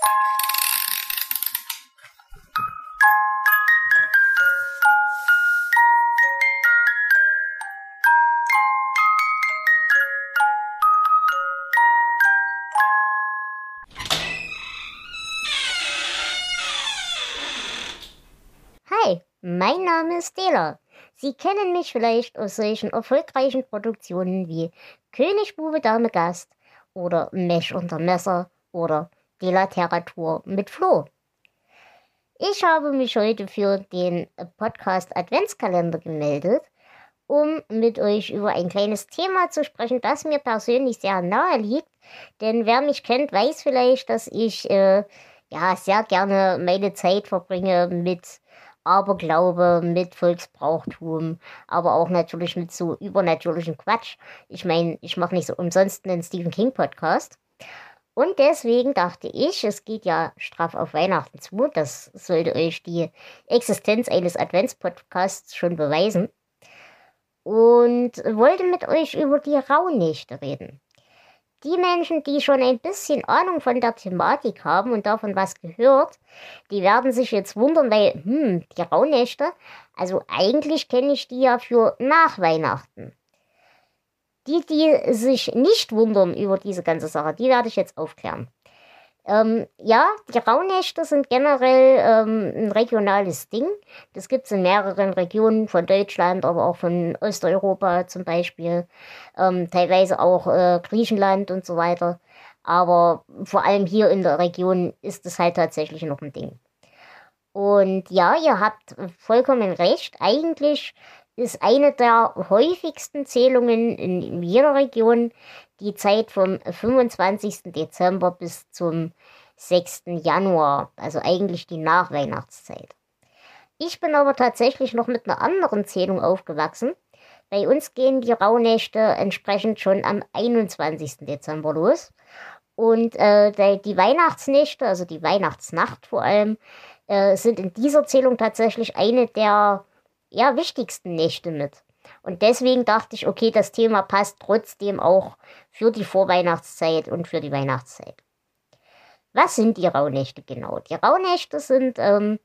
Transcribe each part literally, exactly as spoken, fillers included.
Hi, mein Name ist Dela. Sie kennen mich vielleicht aus solchen erfolgreichen Produktionen wie König, Bube, Dame, Gast oder Mesh unter Messer oder Delateratur mit Flo. Ich habe mich heute für den Podcast Adventskalender gemeldet, um mit euch über ein kleines Thema zu sprechen, das mir persönlich sehr nahe liegt. Denn wer mich kennt, weiß vielleicht, dass ich äh, ja sehr gerne meine Zeit verbringe mit Aberglaube, mit Volksbrauchtum, aber auch natürlich mit so übernatürlichem Quatsch. Ich meine, ich mache nicht so umsonst einen Stephen King Podcast. Und deswegen dachte ich, es geht ja straff auf Weihnachten zu. Das sollte euch die Existenz eines Adventspodcasts schon beweisen. Und wollte mit euch über die Rauhnächte reden. Die Menschen, die schon ein bisschen Ahnung von der Thematik haben und davon was gehört, die werden sich jetzt wundern, weil, hm, die Rauhnächte, also eigentlich kenne ich die ja für nach Weihnachten. Die, die sich nicht wundern über diese ganze Sache, die werde ich jetzt aufklären. Ähm, ja, die Rauhnächte sind generell ähm, ein regionales Ding. Das gibt es in mehreren Regionen von Deutschland, aber auch von Osteuropa zum Beispiel. Ähm, teilweise auch äh, Griechenland und so weiter. Aber vor allem hier in der Region ist es halt tatsächlich noch ein Ding. Und ja, ihr habt vollkommen recht. Eigentlich ist eine der häufigsten Zählungen in jeder Region die Zeit vom fünfundzwanzigsten Dezember bis zum sechsten Januar, also eigentlich die Nachweihnachtszeit. Ich bin aber tatsächlich noch mit einer anderen Zählung aufgewachsen. Bei uns gehen die Rauhnächte entsprechend schon am einundzwanzigsten Dezember los. Und äh, die Weihnachtsnächte, also die Weihnachtsnacht vor allem, äh, sind in dieser Zählung tatsächlich eine der ja, wichtigsten Nächte mit. Und deswegen dachte ich, okay, das Thema passt trotzdem auch für die Vorweihnachtszeit und für die Weihnachtszeit. Was sind die Rauhnächte genau? Die Rauhnächte sind, ähm,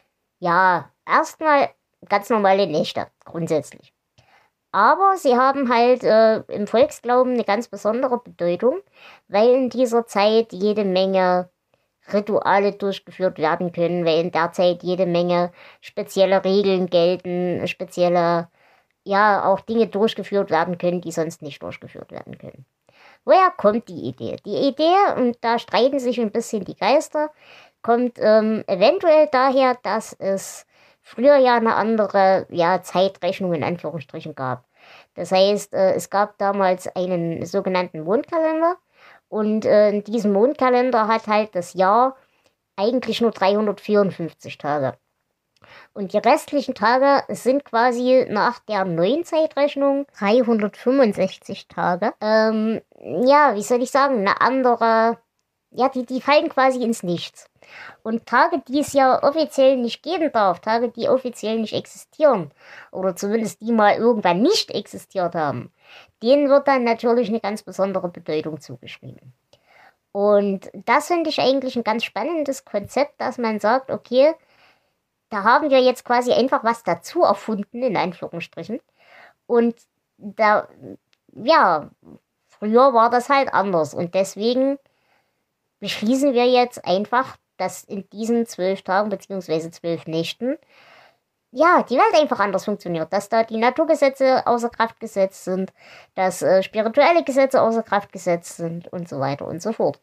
ja, erstmal ganz normale Nächte, grundsätzlich. Aber sie haben halt äh, im Volksglauben eine ganz besondere Bedeutung, weil in dieser Zeit jede Menge Rituale durchgeführt werden können, weil in der Zeit jede Menge spezielle Regeln gelten, spezielle, ja, auch Dinge durchgeführt werden können, die sonst nicht durchgeführt werden können. Woher kommt die Idee? Die Idee, und da streiten sich ein bisschen die Geister, kommt ähm, eventuell daher, dass es früher ja eine andere ja, Zeitrechnung in Anführungsstrichen gab. Das heißt, äh, es gab damals einen sogenannten Mondkalender und äh, in diesem Mondkalender hat halt das Jahr eigentlich nur dreihundertvierundfünfzig Tage. Und die restlichen Tage sind quasi nach der neuen Zeitrechnung dreihundertfünfundsechzig Tage. Ähm, ja, wie soll ich sagen, eine andere, ja, die, die fallen quasi ins Nichts. Und Tage, die es ja offiziell nicht geben darf, Tage, die offiziell nicht existieren, oder zumindest die mal irgendwann nicht existiert haben, denen wird dann natürlich eine ganz besondere Bedeutung zugeschrieben. Und das finde ich eigentlich ein ganz spannendes Konzept, dass man sagt, okay, da haben wir jetzt quasi einfach was dazu erfunden, in Anführungsstrichen. Und da, ja, früher war das halt anders. Und deswegen beschließen wir jetzt einfach, dass in diesen zwölf Tagen bzw. zwölf Nächten ja, die Welt einfach anders funktioniert, dass da die Naturgesetze außer Kraft gesetzt sind, dass äh, spirituelle Gesetze außer Kraft gesetzt sind und so weiter und so fort.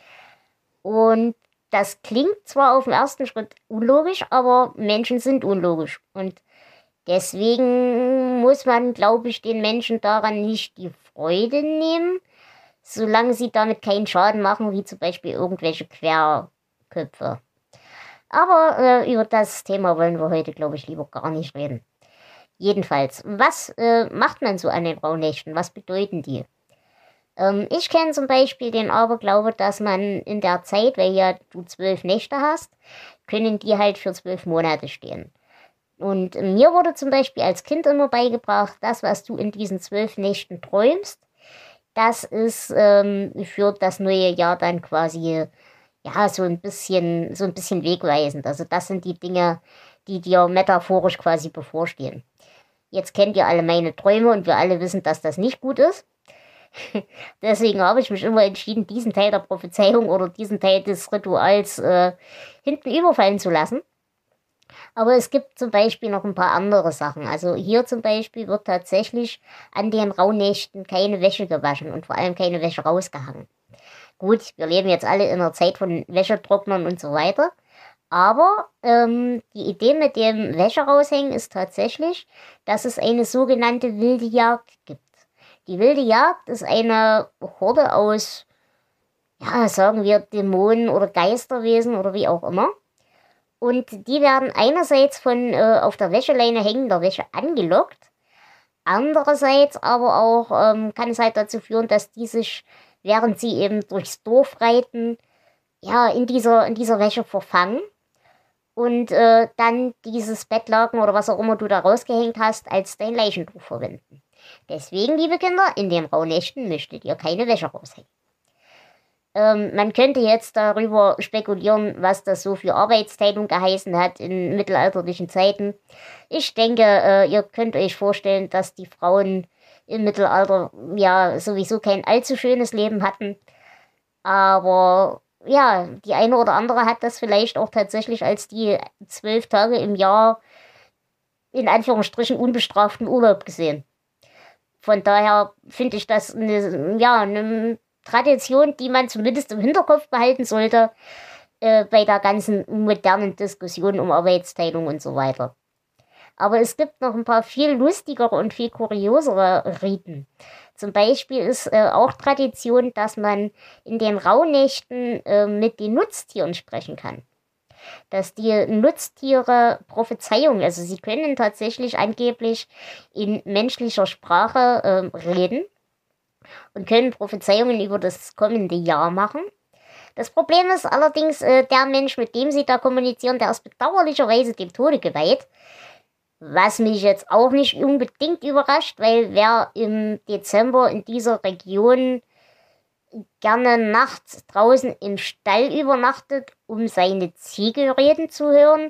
Und das klingt zwar auf den ersten Schritt unlogisch, aber Menschen sind unlogisch. Und deswegen muss man, glaube ich, den Menschen daran nicht die Freude nehmen, solange sie damit keinen Schaden machen, wie zum Beispiel irgendwelche Querköpfe. Aber äh, über das Thema wollen wir heute, glaube ich, lieber gar nicht reden. Jedenfalls, was äh, macht man so an den Rauhnächten? Was bedeuten die? Ähm, ich kenne zum Beispiel den Aberglaube, dass man in der Zeit, weil ja du zwölf Nächte hast, können die halt für zwölf Monate stehen. Und mir wurde zum Beispiel als Kind immer beigebracht, das, was du in diesen zwölf Nächten träumst, das ist ähm, für das neue Jahr dann quasi ja, so ein bisschen, so ein bisschen wegweisend. Also das sind die Dinge, die dir metaphorisch quasi bevorstehen. Jetzt kennt ihr alle meine Träume und wir alle wissen, dass das nicht gut ist. Deswegen habe ich mich immer entschieden, diesen Teil der Prophezeiung oder diesen Teil des Rituals äh, hinten überfallen zu lassen. Aber es gibt zum Beispiel noch ein paar andere Sachen. Also hier zum Beispiel wird tatsächlich an den Rauhnächten keine Wäsche gewaschen und vor allem keine Wäsche rausgehangen. Gut, wir leben jetzt alle in einer Zeit von Wäschetrocknern und so weiter. Aber ähm, die Idee mit dem Wäsche raushängen ist tatsächlich, dass es eine sogenannte wilde Jagd gibt. Die wilde Jagd ist eine Horde aus, ja, sagen wir, Dämonen oder Geisterwesen oder wie auch immer. Und die werden einerseits von äh, auf der Wäscheleine hängender Wäsche angelockt. Andererseits aber auch ähm, kann es halt dazu führen, dass die sich, während sie eben durchs Dorf reiten, ja, in dieser, in dieser Wäsche verfangen. Und äh, dann dieses Bettlaken oder was auch immer du da rausgehängt hast, als dein Leichentuch verwenden. Deswegen, liebe Kinder, in den Rauhnächten möchtet ihr keine Wäsche raushängen. Ähm, man könnte jetzt darüber spekulieren, was das so für Arbeitsteilung geheißen hat in mittelalterlichen Zeiten. Ich denke, äh, ihr könnt euch vorstellen, dass die Frauen im Mittelalter ja sowieso kein allzu schönes Leben hatten. Aber ja, die eine oder andere hat das vielleicht auch tatsächlich als die zwölf Tage im Jahr in Anführungsstrichen unbestraften Urlaub gesehen. Von daher finde ich das eine, ja, eine Tradition, die man zumindest im Hinterkopf behalten sollte äh, bei der ganzen modernen Diskussion um Arbeitsteilung und so weiter. Aber es gibt noch ein paar viel lustigere und viel kuriosere Riten. Zum Beispiel ist äh, auch Tradition, dass man in den Rauhnächten äh, mit den Nutztieren sprechen kann. Dass die Nutztiere Prophezeiungen, also sie können tatsächlich angeblich in menschlicher Sprache äh, reden und können Prophezeiungen über das kommende Jahr machen. Das Problem ist allerdings, äh, der Mensch, mit dem sie da kommunizieren, der ist bedauerlicherweise dem Tode geweiht. Was mich jetzt auch nicht unbedingt überrascht, weil wer im Dezember in dieser Region gerne nachts draußen im Stall übernachtet, um seine Ziege reden zu hören,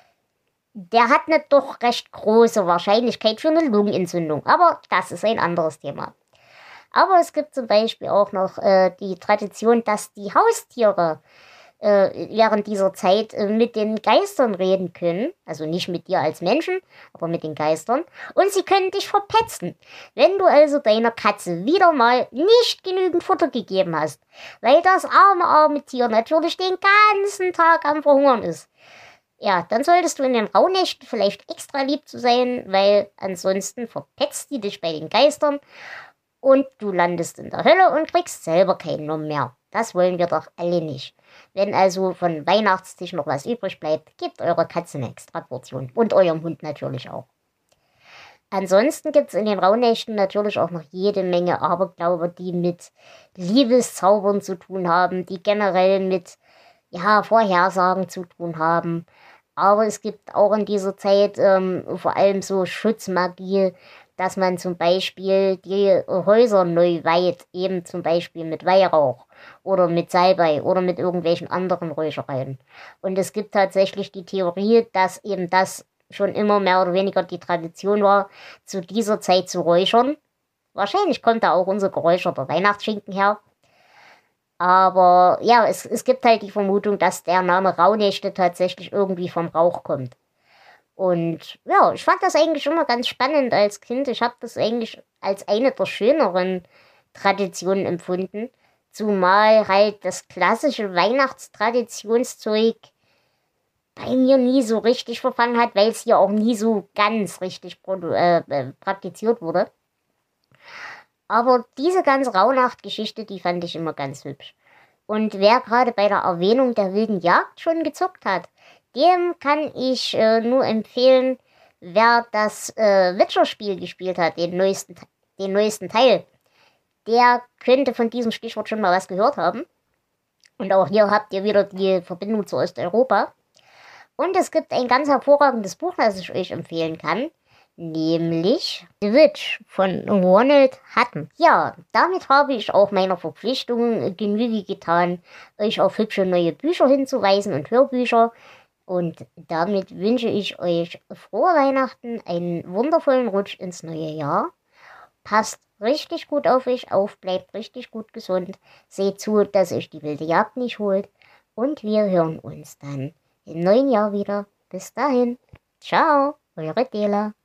der hat eine doch recht große Wahrscheinlichkeit für eine Lungenentzündung. Aber das ist ein anderes Thema. Aber es gibt zum Beispiel auch noch äh, die Tradition, dass die Haustiere äh, während dieser Zeit äh, mit den Geistern reden können. Also nicht mit dir als Menschen, aber mit den Geistern. Und sie können dich verpetzen. Wenn du also deiner Katze wieder mal nicht genügend Futter gegeben hast, weil das arme, arme Tier natürlich den ganzen Tag am Verhungern ist. Ja, dann solltest du in den Rauhnächten vielleicht extra lieb zu sein, weil ansonsten verpetzt die dich bei den Geistern und du landest in der Hölle und kriegst selber keinen Nomm mehr. Das wollen wir doch alle nicht. Wenn also von Weihnachtstisch noch was übrig bleibt, gebt eurer Katze eine Extraportion. Und eurem Hund natürlich auch. Ansonsten gibt es in den Rauhnächten natürlich auch noch jede Menge Aberglaube, die mit Liebeszaubern zu tun haben, die generell mit ja, Vorhersagen zu tun haben. Aber es gibt auch in dieser Zeit ähm, vor allem so Schutzmagie, dass man zum Beispiel die Häuser neu weiht, eben zum Beispiel mit Weihrauch oder mit Salbei oder mit irgendwelchen anderen Räuchereien. Und es gibt tatsächlich die Theorie, dass eben das schon immer mehr oder weniger die Tradition war, zu dieser Zeit zu räuchern. Wahrscheinlich kommt da auch unser geräucherter Weihnachtsschinken her. Aber ja, es, es gibt halt die Vermutung, dass der Name Rauhnächte tatsächlich irgendwie vom Rauch kommt. Und ja, ich fand das eigentlich immer ganz spannend als Kind. Ich habe das eigentlich als eine der schöneren Traditionen empfunden. Zumal halt das klassische Weihnachtstraditionszeug bei mir nie so richtig verfangen hat, weil es hier auch nie so ganz richtig äh, äh, praktiziert wurde. Aber diese ganze Rauhnacht-Geschichte, die fand ich immer ganz hübsch. Und wer gerade bei der Erwähnung der wilden Jagd schon gezockt hat, dem kann ich äh, nur empfehlen, wer das äh, Witcher-Spiel gespielt hat, den neuesten, den neuesten Teil, der könnte von diesem Stichwort schon mal was gehört haben. Und auch hier habt ihr wieder die Verbindung zu Osteuropa. Und es gibt ein ganz hervorragendes Buch, das ich euch empfehlen kann. nämlich The Witch von Ronald Hutton. Ja, damit habe ich auch meiner Verpflichtung Genüge getan, euch auf hübsche neue Bücher hinzuweisen und Hörbücher. Und damit wünsche ich euch frohe Weihnachten, einen wundervollen Rutsch ins neue Jahr. Passt richtig gut auf euch auf, bleibt richtig gut gesund. Seht zu, dass euch die wilde Jagd nicht holt. Und wir hören uns dann im neuen Jahr wieder. Bis dahin. Ciao, eure Dela.